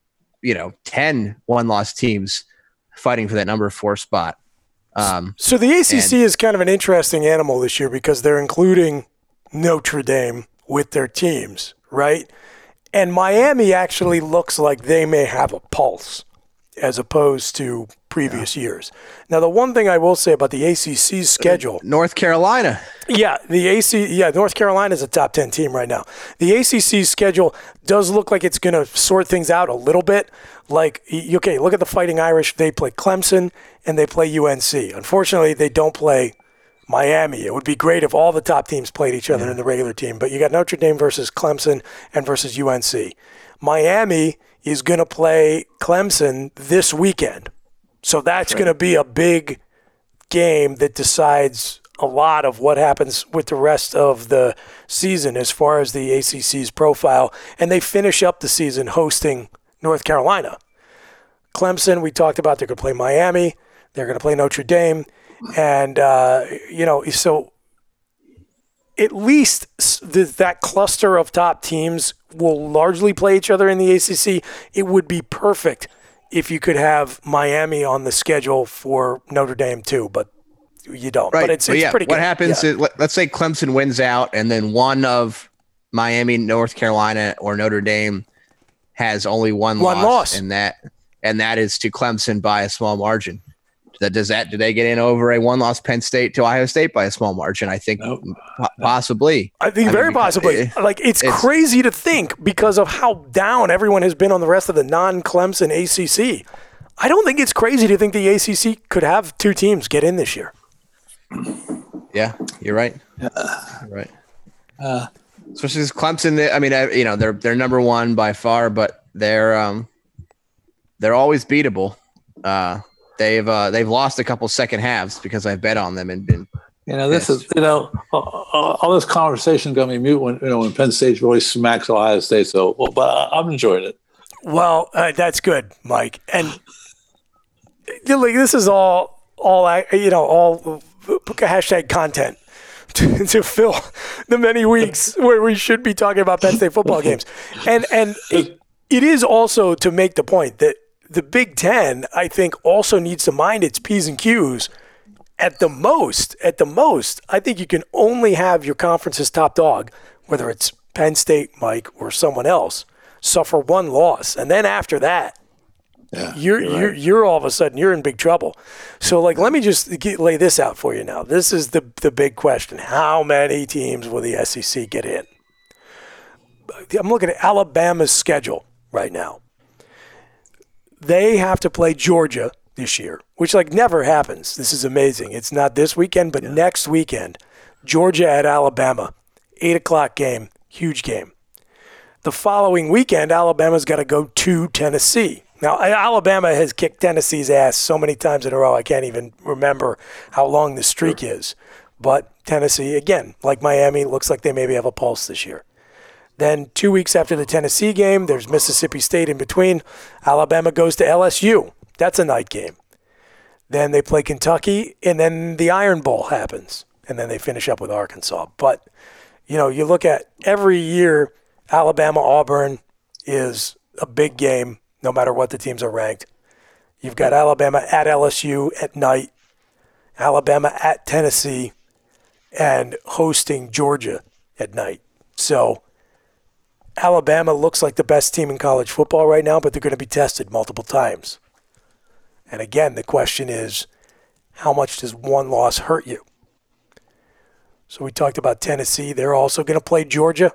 G: 10 one-loss teams fighting for that number 4 spot.
C: So the ACC is kind of an interesting animal this year because they're including Notre Dame with their teams, right? And Miami actually looks like they may have a pulse as opposed to previous years. Now, the one thing I will say about the ACC's schedule...
G: North Carolina.
C: Yeah, North Carolina is a top 10 team right now. The ACC's schedule does look like it's going to sort things out a little bit. Like, okay, look at the Fighting Irish. They play Clemson and they play UNC. Unfortunately, they don't play Miami. It would be great if all the top teams played each other in the regular team. But you got Notre Dame versus Clemson and versus UNC. Miami is going to play Clemson this weekend. So that's going to be a big game that decides a lot of what happens with the rest of the season as far as the ACC's profile. And they finish up the season hosting North Carolina. Clemson, we talked about, they're going to play Miami. They're going to play Notre Dame. And, so at least that cluster of top teams will largely play each other in the ACC. It would be perfect if you could have Miami on the schedule for Notre Dame too, but you don't.
G: Right.
C: But it's pretty good.
G: What happens is, let's say Clemson wins out and then one of Miami, North Carolina, or Notre Dame has only one loss. And that is to Clemson by a small margin. Do they get in over a one-loss Penn State to Ohio State by a small margin? I think possibly.
C: I think very possibly. It's crazy to think because of how down everyone has been on the rest of the non-Clemson ACC. I don't think it's crazy to think the ACC could have 2 teams get in this year.
G: Yeah, you're right. You're right. Especially as Clemson, they're number one by far, but they're always beatable. They've lost a couple second halves because I've bet on them and been.
B: This is all this conversation got me mute when Penn State really smacks Ohio State. So, but I'm enjoying it.
C: Well, that's good, Mike. And this is all hashtag content to fill the many weeks where we should be talking about Penn State football games. And it is also to make the point that the Big Ten, I think, also needs to mind its P's and Q's. At the most, I think you can only have your conference's top dog, whether it's Penn State, Mike, or someone else, suffer one loss. And then after that, you're all of a sudden, you're in big trouble. So, let me just lay this out for you now. This is the big question. How many teams will the SEC get in? I'm looking at Alabama's schedule right now. They have to play Georgia this year, which never happens. This is amazing. It's not this weekend, but next weekend, Georgia at Alabama, 8:00 game, huge game. The following weekend, Alabama's got to go to Tennessee. Now, Alabama has kicked Tennessee's ass so many times in a row, I can't even remember how long the streak is. But Tennessee, again, like Miami, looks like they maybe have a pulse this year. Then 2 weeks after the Tennessee game, there's Mississippi State in between. Alabama goes to LSU. That's a night game. Then they play Kentucky, and then the Iron Bowl happens. And then they finish up with Arkansas. But, you look at every year, Alabama-Auburn is a big game, no matter what the teams are ranked. You've got Alabama at LSU at night, Alabama at Tennessee, and hosting Georgia at night. So Alabama looks like the best team in college football right now, but they're going to be tested multiple times. And again, the question is, how much does one loss hurt you? So we talked about Tennessee. They're also going to play Georgia,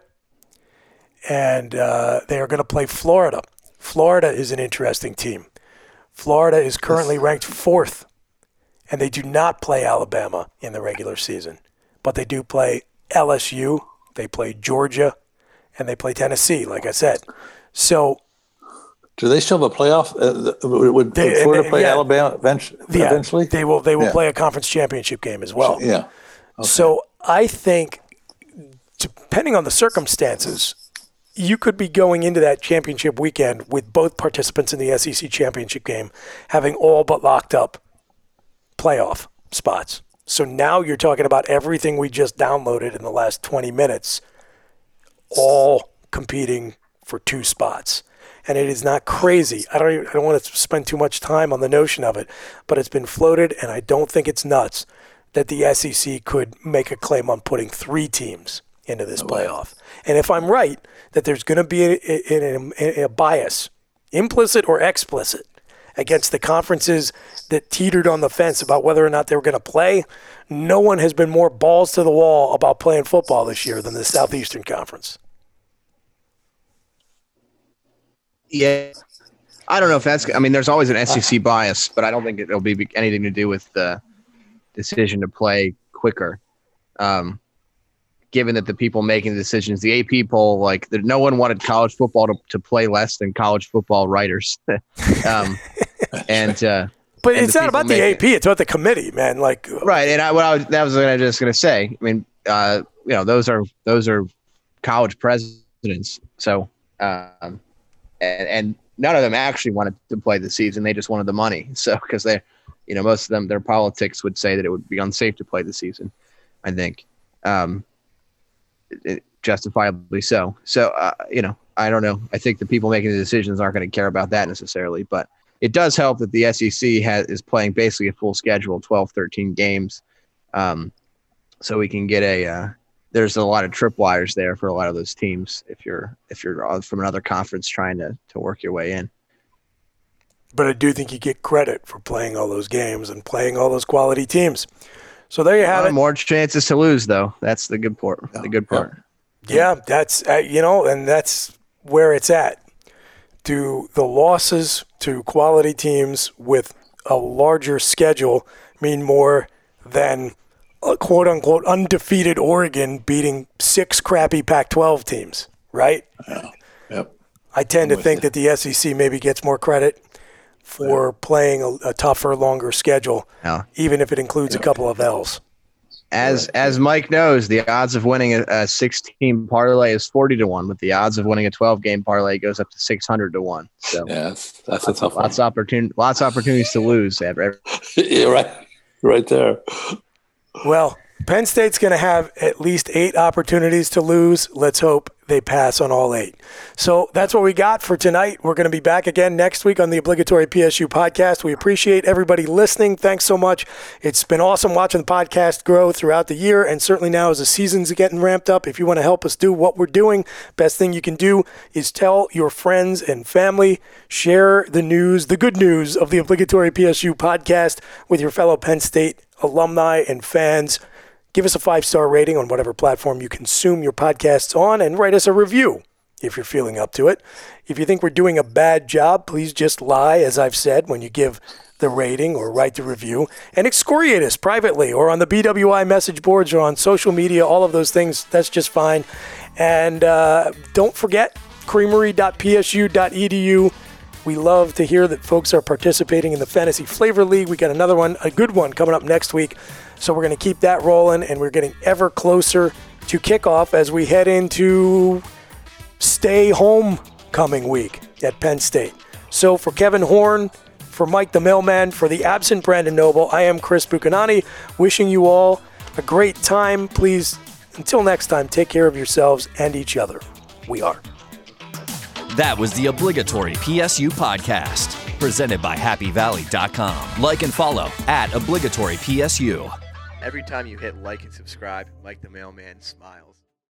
C: and they are going to play Florida. Florida is an interesting team. Florida is currently ranked 4th, and they do not play Alabama in the regular season. But they do play LSU, they play Georgia, and they play Tennessee, like I said. So,
B: do they still have a playoff? Would Florida play Alabama eventually?
C: They will play a conference championship game as well.
B: Yeah. Okay.
C: So I think, depending on the circumstances, you could be going into that championship weekend with both participants in the SEC championship game having all but locked up playoff spots. So now you're talking about everything we just downloaded in the last 20 minutes, all competing for 2 spots. And it is not crazy. I don't want to spend too much time on the notion of it, but it's been floated, and I don't think it's nuts that the SEC could make a claim on putting 3 teams into this playoff. And if I'm right, that there's going to be a bias, implicit or explicit, against the conferences that teetered on the fence about whether or not they were going to play, no one has been more balls to the wall about playing football this year than the Southeastern Conference.
G: Yeah. I don't know if that's – I mean, there's always an SEC bias, but I don't think it'll be anything to do with the decision to play quicker. Given that the people making the decisions, the AP poll, no one wanted college football to play less than college football writers. But
C: it's not about the AP; it's about the committee, man.
G: Right, and that was what I was just going to say. I mean, those are college presidents, so and none of them actually wanted to play the season; they just wanted the money. So because they, most of them, their politics would say that it would be unsafe to play the season. I think. Justifiably so. So, I don't know. I think the people making the decisions aren't going to care about that necessarily, but it does help that the SEC is playing basically a full schedule, 12, 13 games. So we can get there's a lot of tripwires there for a lot of those teams if you're from another conference trying to work your way in.
C: But I do think you get credit for playing all those games and playing all those quality teams. So there you have it.
G: More chances to lose, though. That's the good part. The good part.
C: Yeah, that's and that's where it's at. Do the losses to quality teams with a larger schedule mean more than a quote unquote undefeated Oregon beating 6 crappy Pac-12 teams? Right?
B: Yeah. Yep.
C: I tend to think that the SEC maybe gets more credit for playing a tougher, longer schedule, even if it includes a couple of L's.
G: As Mike knows, the odds of winning a 16 parlay is 40-1, but the odds of winning a 12-game parlay goes up to 600-1. So
B: that's a tough one.
G: Lots of opportunities to lose.
B: Yeah, right there.
C: Well, Penn State's going to have at least 8 opportunities to lose. Let's hope they pass on all 8. So that's what we got for tonight. We're going to be back again next week on the obligatory PSU podcast. We appreciate everybody listening. Thanks so much. It's been awesome watching the podcast grow throughout the year, and certainly now as the season's getting ramped up. If you want to help us do what we're doing, best thing you can do is tell your friends and family, share the news, the good news of the obligatory PSU podcast with your fellow Penn State alumni and fans. Give us a 5-star rating on whatever platform you consume your podcasts on, and write us a review if you're feeling up to it. If you think we're doing a bad job, please just lie, as I've said, when you give the rating or write the review, and excoriate us privately or on the BWI message boards or on social media, all of those things. That's just fine. And don't forget, creamery.psu.edu. We love to hear that folks are participating in the Fantasy Flavor League. We got another one, a good one, coming up next week. So we're going to keep that rolling, and we're getting ever closer to kickoff as we head into stay homecoming week at Penn State. So for Kevin Horn, for Mike the Mailman, for the absent Brandon Noble, I am Chris Buchanani, wishing you all a great time. Please, until next time, take care of yourselves and each other. We are.
F: That was the obligatory PSU podcast, presented by HappyValley.com. Like and follow @ObligatoryPSU.
I: Every time you hit like and subscribe, Mike the Mailman smiles.